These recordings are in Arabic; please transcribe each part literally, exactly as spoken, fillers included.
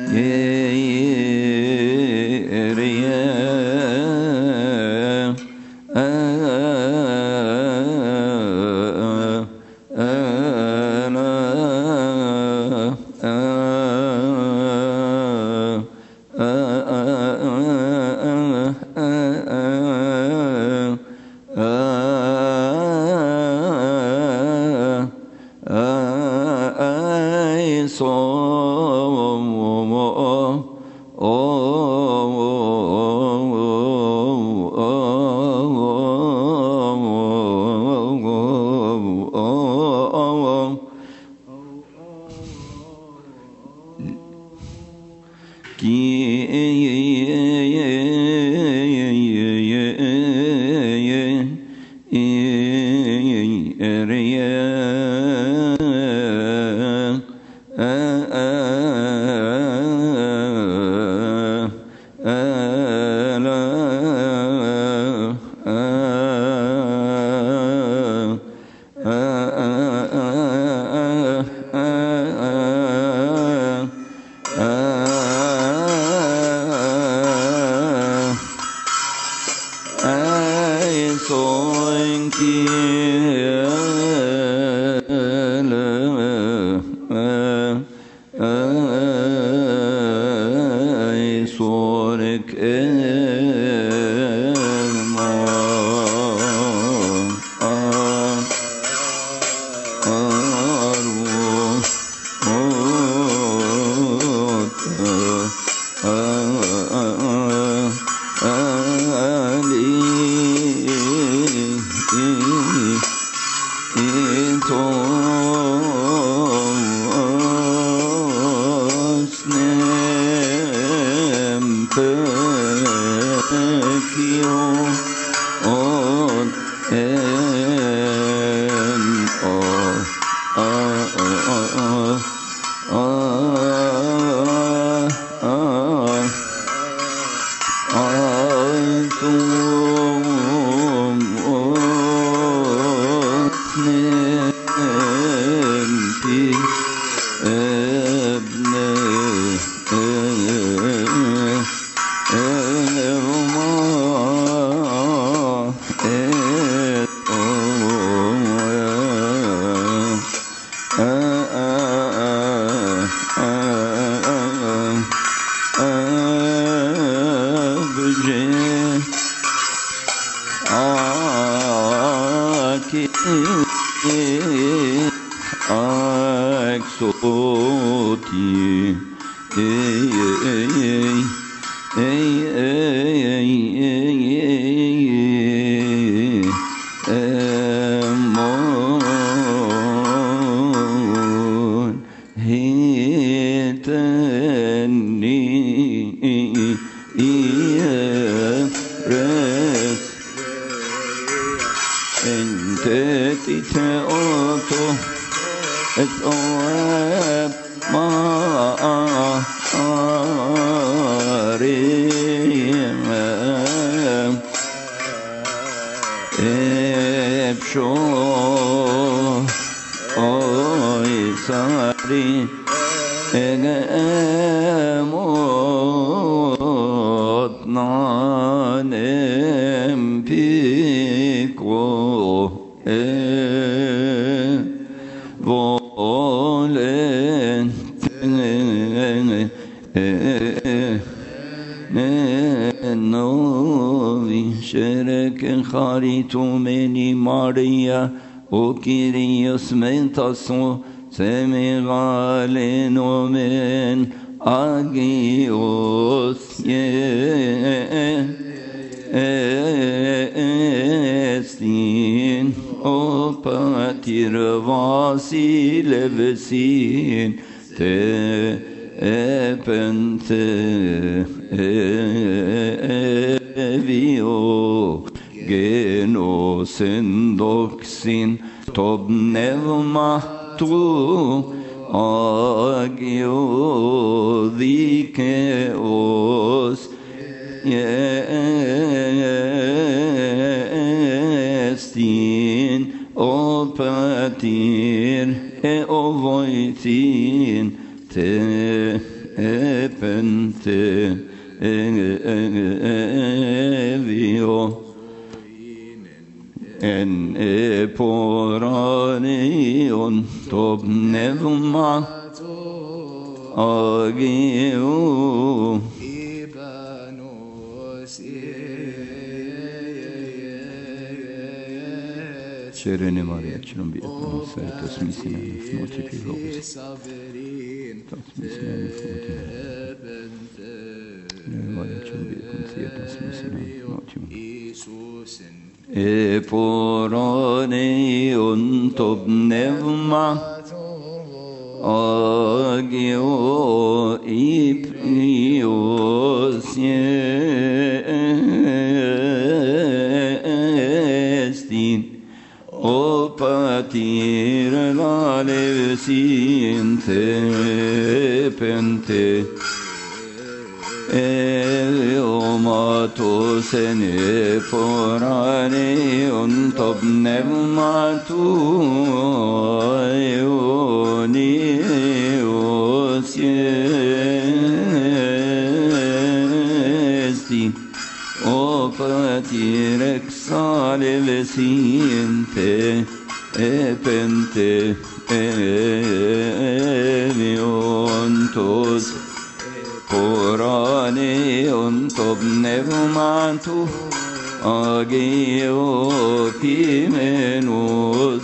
Tumeni Maria, o Kyrios mentason, semigale nomen agios estin, o patir vasilevesin, te epente evio. Genos endoxin tob nevmatu agio dikeos estin opatir e ovoitin te pente evio en eporanion tob nevma agio Cerene Maria, celum bietnum Sanctus missionaris mortificus. Sanctus missionaris mortificus. Maria, celum bietnum Sanctus missionaris mortificus. Eporonion tob nevma agio iprios estin O patir la levsinte pente Eo matos ene porane un tob nevmatu Eonios esti O patir exale vesinte epente eviontos Poranion tob nevmantu agio pimenus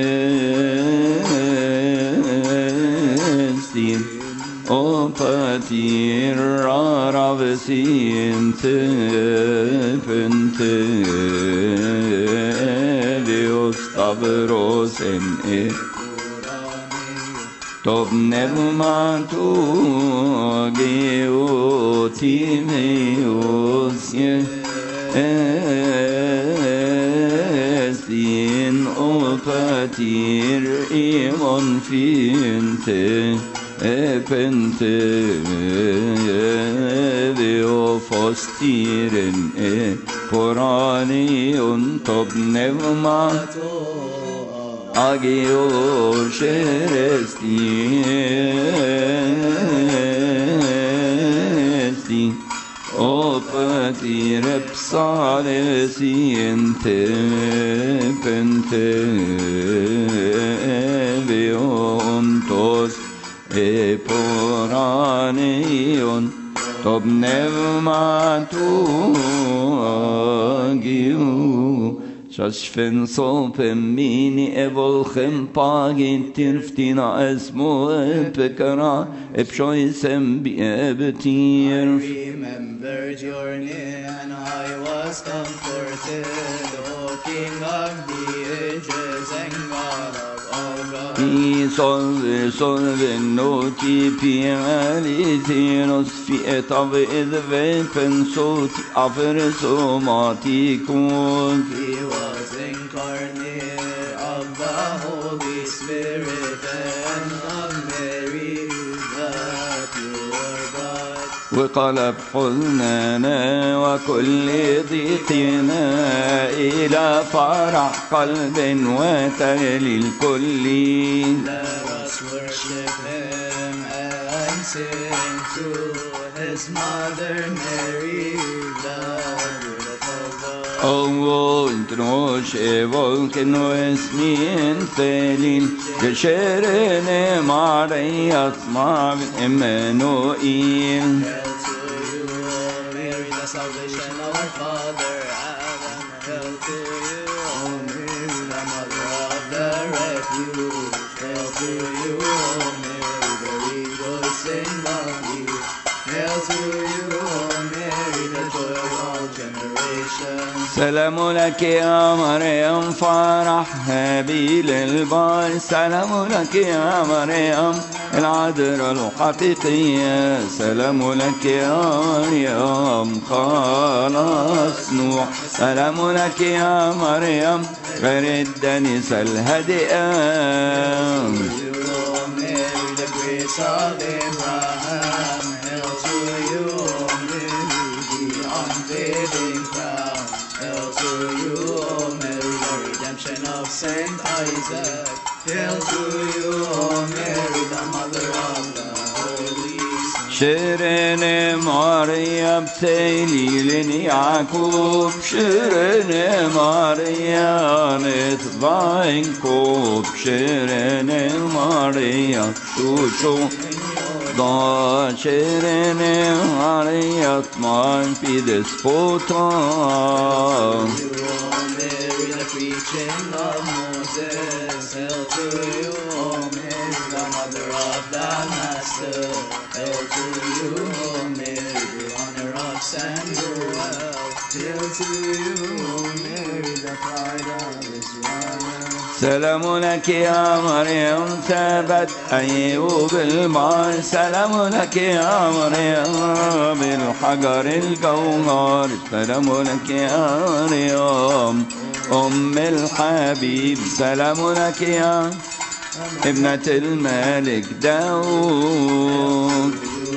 estin O patir ravesinte pente Deus stavros en e Tob nevmantu agio timeus estin O patir imon finte epente Deo fostiren e poranion tob nevma agio sceresti O patir epsale siente pente Deontos e poranion tob nevmatu agio Shashfen sopem mini evolchem pagin tirftina esmo epekara epshoisem biebetir I remembered your name and I was comforted, O King of the ages and God of all gods. I solve solve noti pialithinos fiet av idve pensoti aversomatikun He was incarnate of the Holy Spirit and of Mary, the pure God. وقلب حزننا وكل ضيقنا إلى فرح قلب وتلي الكل Let us worship Him and sing to His mother Mary, the beautiful God. Oh, introche volken no esmien felin Gesherene Maria Smav Emmanuel Hail to you, O Mary, the salvation of our Father Adam. Hail to you, O Mary, the mother of the refuge. Hail to you, O Mary, the rejoicing of you. Hail to you, O Mary, the joy of all generations. سلام لك يا مريم فرح هابيل البار سلام لك يا مريم العذراء الحقيقية سلام لك يا مريم خلاص نوح سلام لك يا مريم غير الدنس الهادئة Of Abraham, hail to you, O Mary, the unfading crown. Hail to you, O Mary, the redemption of Saint Isaac. Hail to you, O Mary, the mother of the Holy Spirit. شيرين مريم تيلين يعقوب شيرين مريم اتبعين كوب شيرين مريم شوشو ضا شيرين مريم اطمعن في دسبوتا Preaching of Moses, hail to you, O Mary, the mother of the Master. Hail to you, O Mary, the honor of Samuel. Hail to you, O Mary, the pride of Israel. سلام لك يا مريم ثبت أيوب المار سلام لك يا مريم بالحجر الجوهر سلام لك يا مريم أم الحبيب سلام لك يا ابنة الملك داود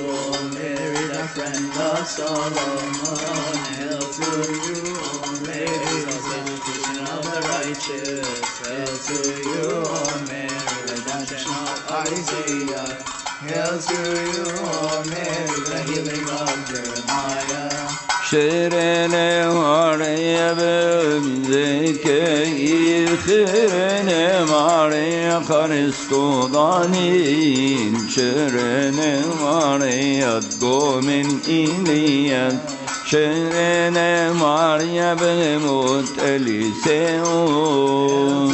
Hail to you, O Mary, redemption of Isaiah. Hail to you, O Mary, the healing of Jeremiah. شيرين مريم بذكي خيرين مريم خريستوضانين شيرين مريم قومين إليا شيرين مريم بموت إليسيون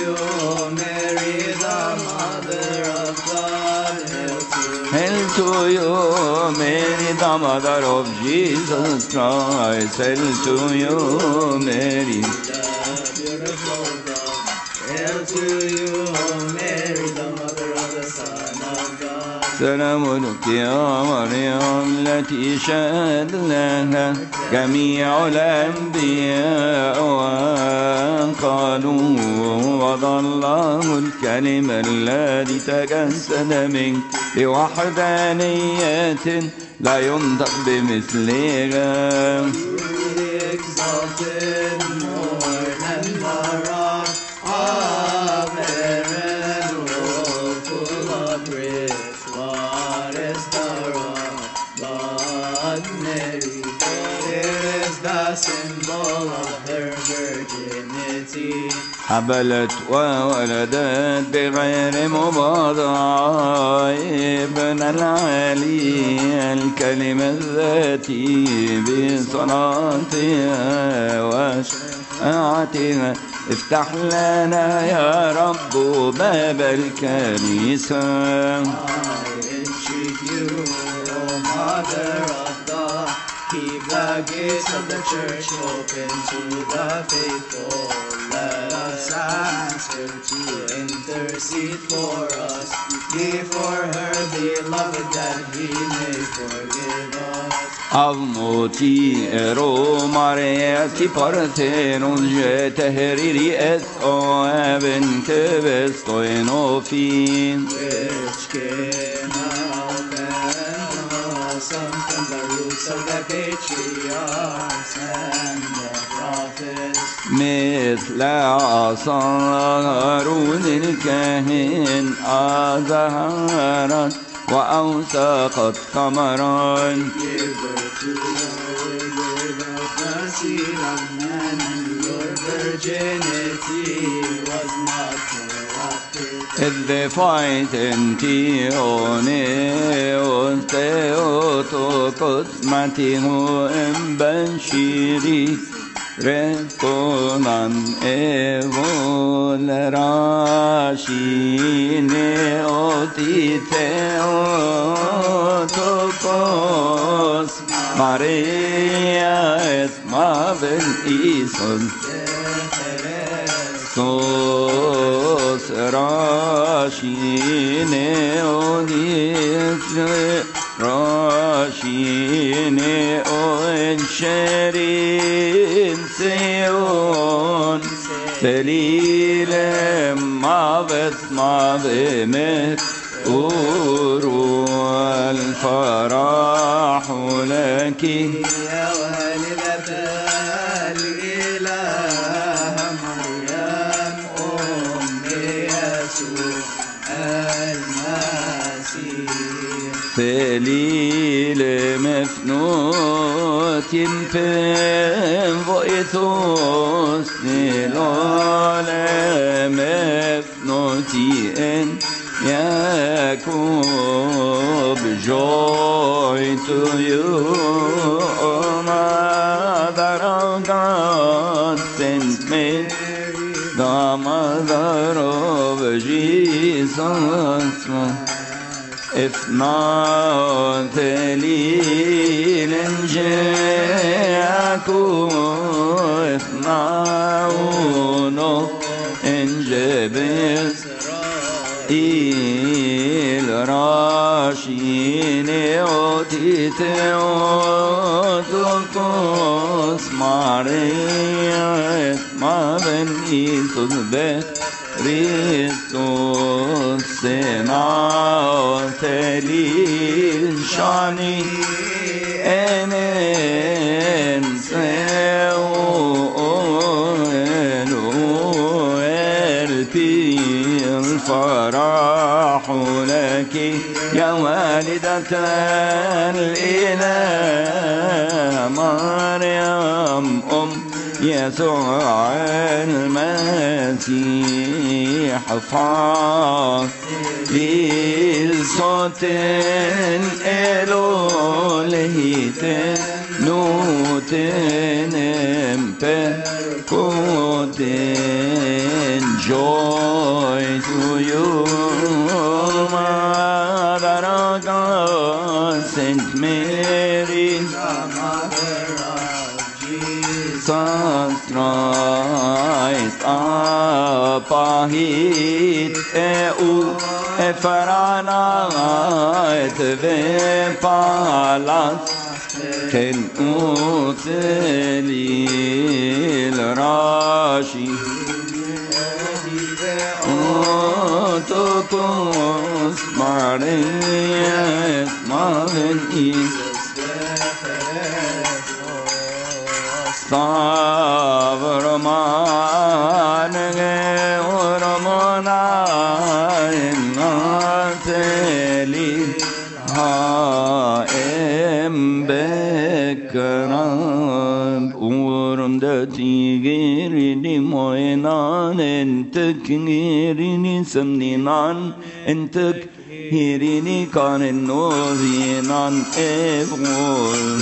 Hail to you, Mary, the mother of Jesus Christ. Hail to you, Mary. Hail to you, Mary, the mother of the Son of God. سلام لك يا مريم التي شهد لها جميع الأنبياء وقالوا وضع الله الكلمة الذي تجسد منك بوحدانية لا ينطق بمثلها. Symbol of her virginity. حبلت وولدت بغير مباضعة ابن العلي الكلمة الذاتي بصلاتها وشفاعتها افتح لنا يا رب باب الكنيسة. Keep the gates of the church open to the faithful. Let us ask her to intercede for us before her beloved that he may forgive us. Avmoti ero mariati parthenos jeteheri et oeben tevestoin ofin. Which came out and some from the roots of the patriarchs and the prophets. مثل عصا هارون الكاهن أزهرت وأوثقت ثمرا. Give birth to the word of the seed of man, and your virginity was not corrupted. إذ فايتنتيوني وستيوتوكوس ماتيهو إمبنشيري ركونان إيفول راشيني أوتيتيوتوكوس ماريا اسما بن إيسون Sos rashine odisre rashine oen sherin seon selile mavet mavemet uru al farahu laki ya walidat al ilah maryam ummi yasuf al masih ثليل مفنوت ينفم فويثوس نلال مفنوتين Jacob, joy to you, oh Mother of God, sent me, the Mother of Jesus. If not Elil and Jacob, if now no and Jebez, Il Rashine otite otukos Maria et Maven Isus bet Christus Sena Telil Shani Enen Seu Elu El Pil فرح لك يا والدة الإله مريم أم يسوع المسيح فاضل صوت الإلهيتين نوتين بكوتين joy to you, Mother of God, Saint Mary, the Mother of Jesus Christ, Apahit eu efaranait vepalat ken utzelil rashi Otokos Maria Maven Isus Stavroman Geormona Inateli Haem Bekram Urundati Girini Moinan Entek Girini Samninan Entek Girini Kanen Novinan Evol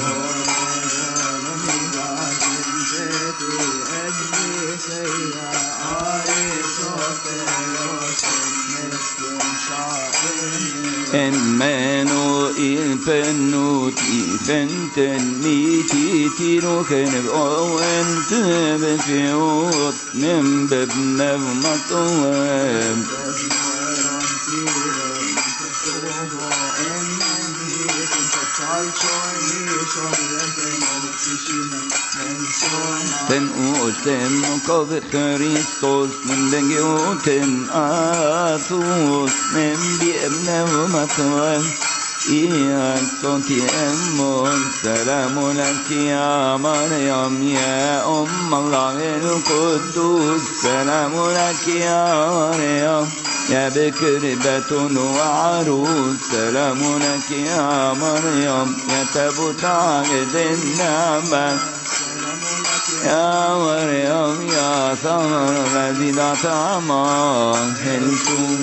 Emmeno il pennuti fenten miti tiro kheneb owen tebe fiot nembeb nevmatowem Ten uostem kovet Christos nem legioten atus nem biem nevmatowem إياك صوتي أمون سلام لك يا مريم يا أم الله القدوس سلام لك يا مريم يا بكر بتون وعروس سلام لك يا مريم يا تابوت عهد النعمة يا مريم يا ثمر الذي لا طعما هلتم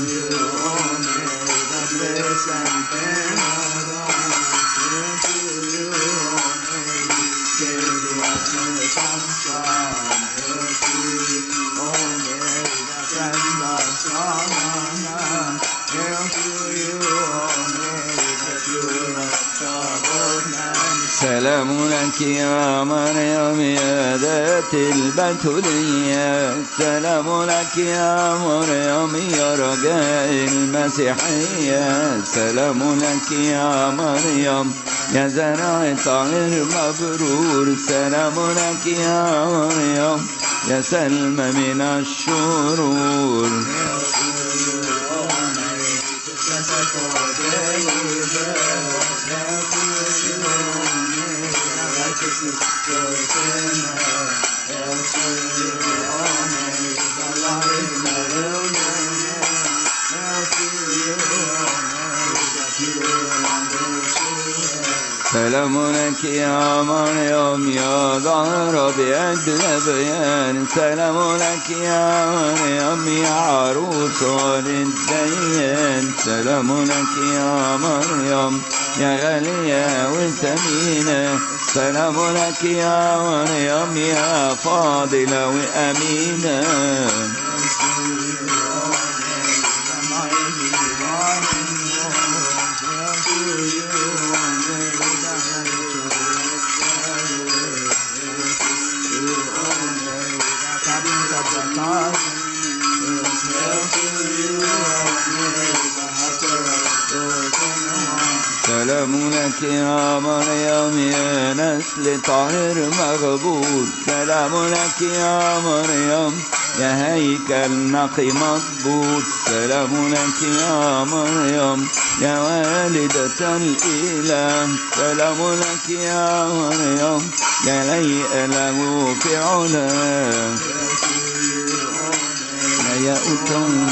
سلام لك يا مريم يا ذات البتولية سلام لك يا مريم يا رجاء المسيحية سلام لك يا مريم يا زرع طاهر مبرور سلام لك يا مريم يا سلم من الشرور Thank you. سلام لك يا مريم يا ظهر بأجل بيان سلام لك يا مريم يا عروس للديان سلام لك يا مريم يا غالية وثمينة سلام لك يا مريم يا فاضلة وأمينة سلام لك يا مريم يا نسل طاهر مغبوط سلام لك يا مريم يا هيكل نقي مضبوط سلام لك يا مريم يا والدة الإله سلام لك يا مريم يا ليئ له في علاه يا أتم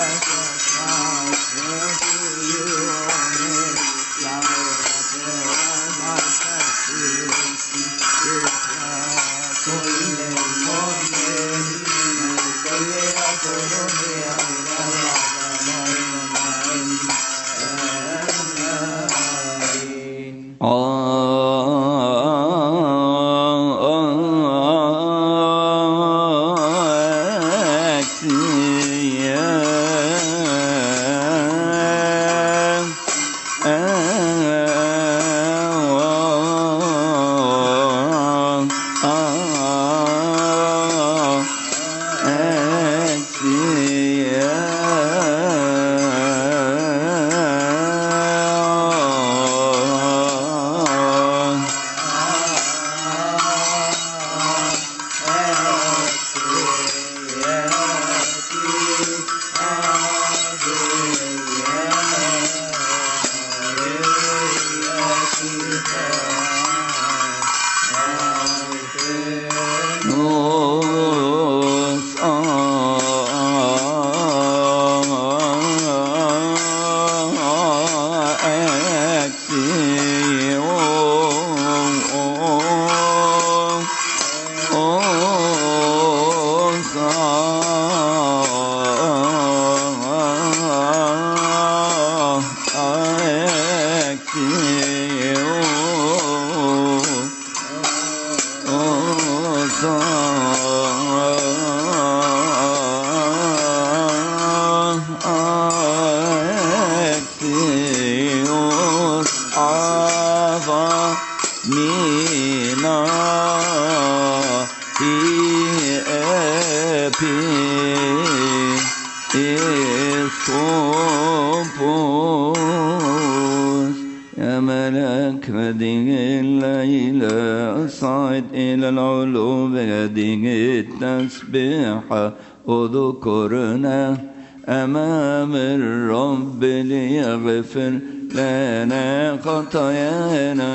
يا ملك هذه الليلة أصعد إلى العلو بهذه التسبيحة وذكرنا أمام الرب ليغفر لنا خطايانا.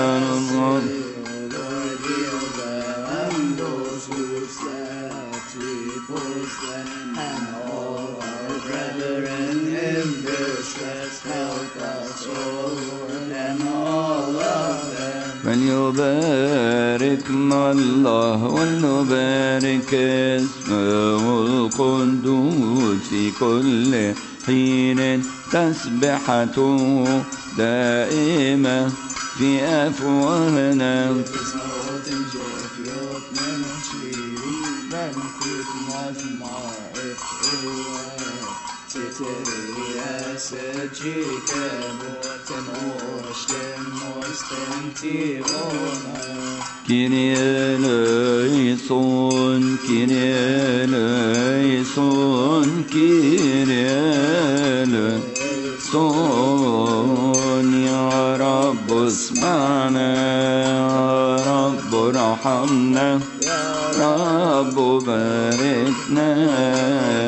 فليباركنا الله ولنبارك اسمه القدوس كل حين تسبحته دائمة في أفواهنا. Kyrie eleison, Kyrie eleison, Kyrie eleison. Ya Rabb اسمعنا يا رب ارحمنا يا رب باركنا